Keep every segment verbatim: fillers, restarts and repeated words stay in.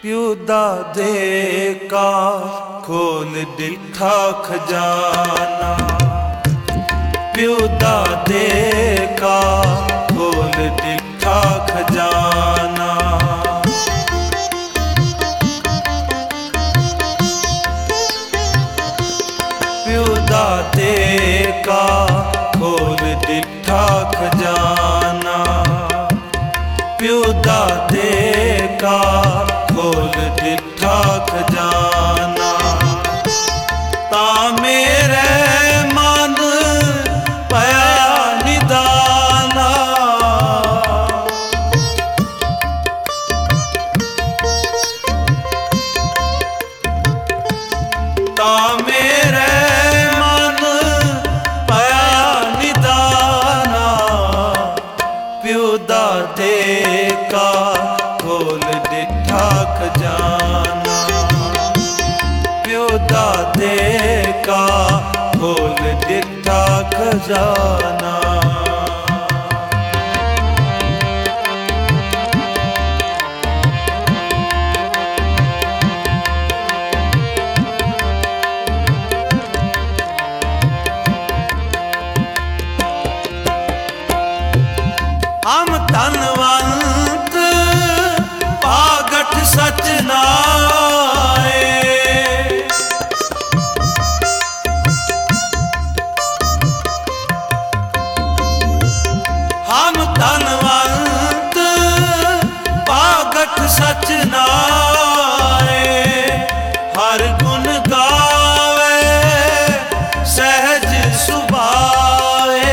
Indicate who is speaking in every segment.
Speaker 1: प्यू दादे का खोल डिठा खजाना, प्यू दादे का खोल डिठा खजाना। प्यू दादे का खोल डिठा खजाना, प्यू दादे का खोल डिठा खजाना। ता मेरे मन पया निदाना, ता मेरे मन पया निदाना। प्यू दादे का खोल डिठा खजाना, प्यू दादे का खोल डिठा खजाना। हम धनवंत पागठ सच नाए, हम धनवंत पागठ सच नाए। हर गुण गावे सहज सुभाए,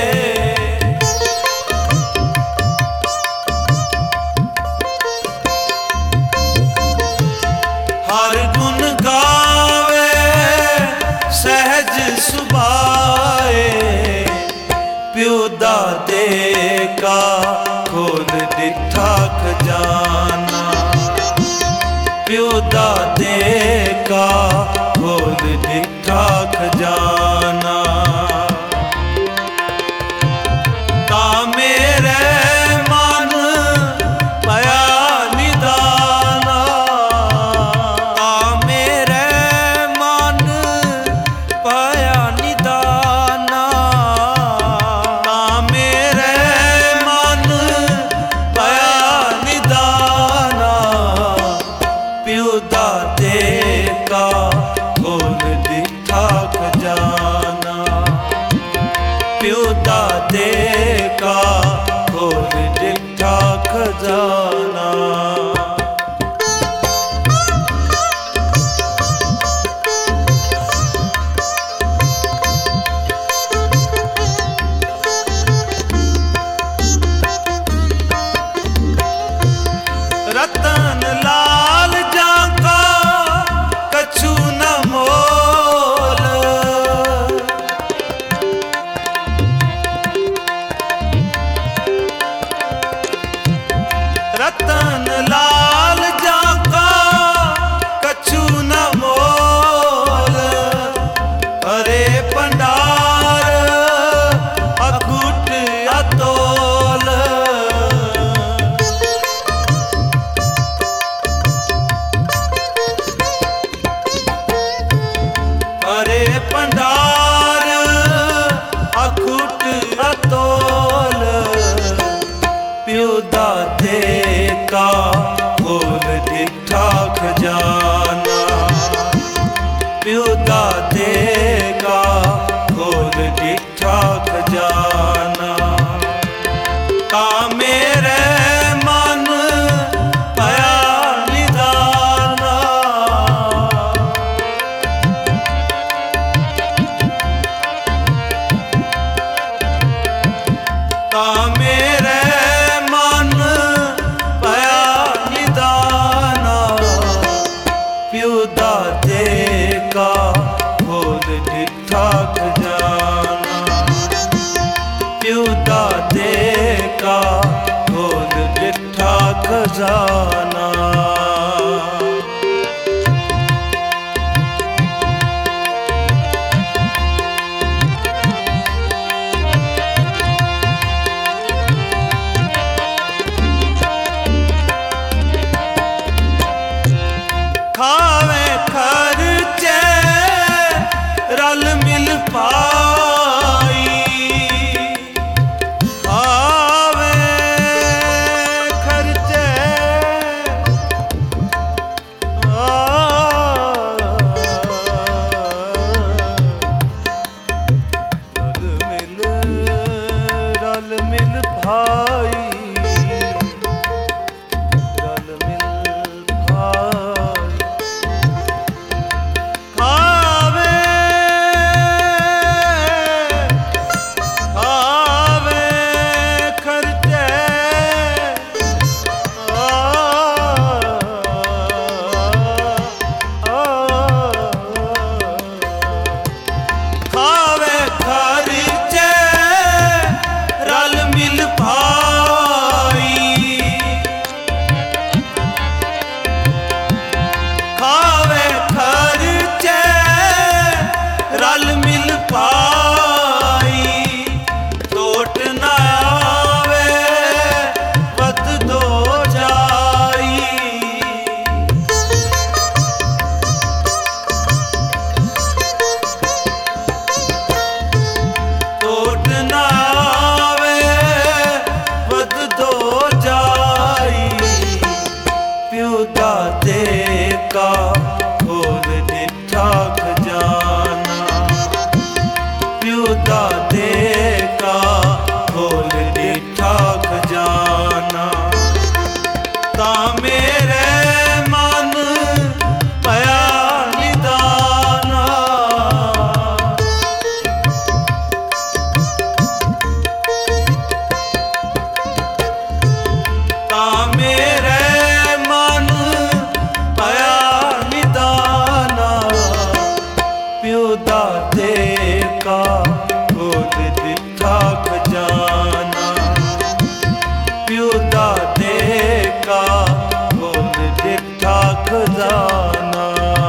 Speaker 1: हर गुण गावे सहज सुभाए। प्यू दादे का खोल डिठा खजाना, प्यू दादे का खोल डिठा खजाना। ता मेरे मन पया निदाना, ता मेरे मन पया निदाना, ता मेरे मन पया निदाना। प्यू दादे का खोल डिठा खजाना, प्यू दादे का खोल डिठा खजाना। रतन लाल जाका कछु न मोल, रतन लाल जाका कछु न मोल। अरे भंडार अकूट अतोल, अरे भंडार अकूट अतोल। प्यू दादे का खोल डिठा खजाना, प्यू दादे का खोल डिठा खजाना। ता मेरे मन पया निदाना, ता मेरे मन पया निदाना। प्यू दादे का खोल डिठा खजाना, प्यू दादे का खोल डिठा खजाना। का खोल दिठा खजाना, प्यू दादे का खोल दिठा खजाना। ता मेरे मन पया निदाना, ता मेरे मन पया निदाना, प्यू दादे का खोल दिठा खजाना, प्यू दादे का खोल दिठा खजाना।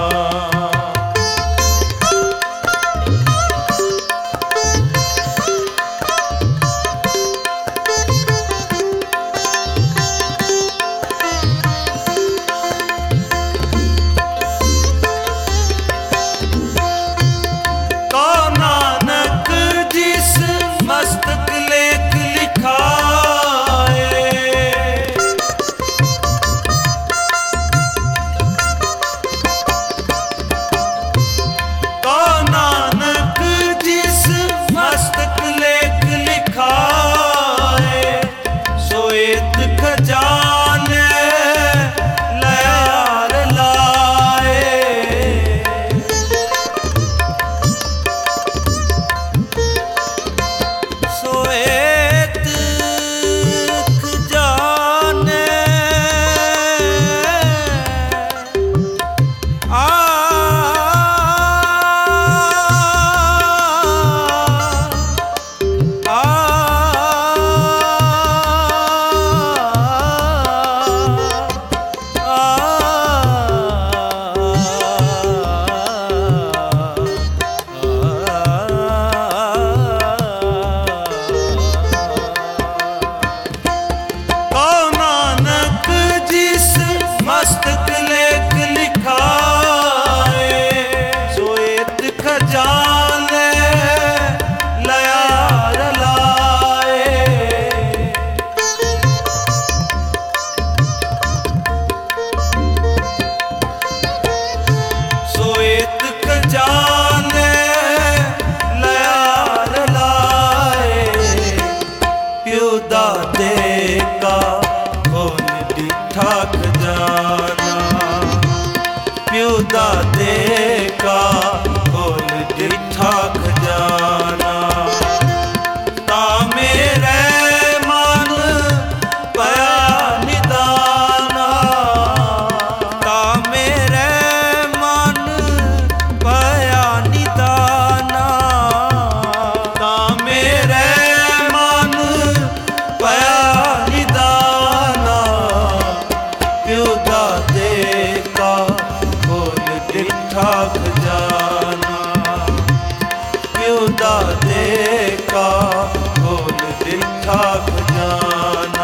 Speaker 1: दादे का खोल दिठा खजाना, प्यू दादे का खोल दिठा खजाना। ता मेरे मन पया निदाना, ता मेरे मन पया निदाना, ता मेरे मन पया निदाना, प्यू दादे का खोल दिठा खजाना, प्यू दादे का खोल दिठा खजाना,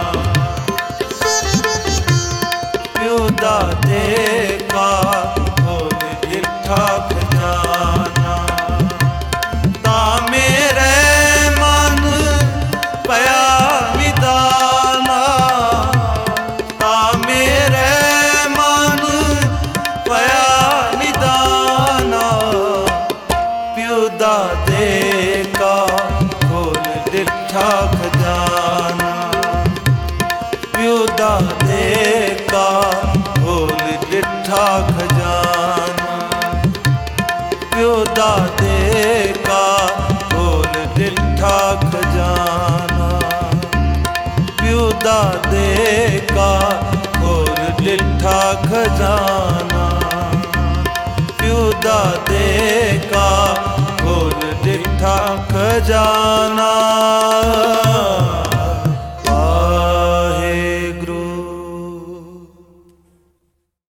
Speaker 1: प्यू दादे का खोल दिठा खजाना। ता मेरे मन पया निदाना, ता मेरे मन पया निदाना, प्यू दादे का खोल दिठा खजाना, प्यू दादे का खोल दिठा खजाना, प्यू दादे का खोल दिठा खजाना, प्यू दादे का खोल दिठा खजाना, प्यू दादे का खोल दिठा खजाना।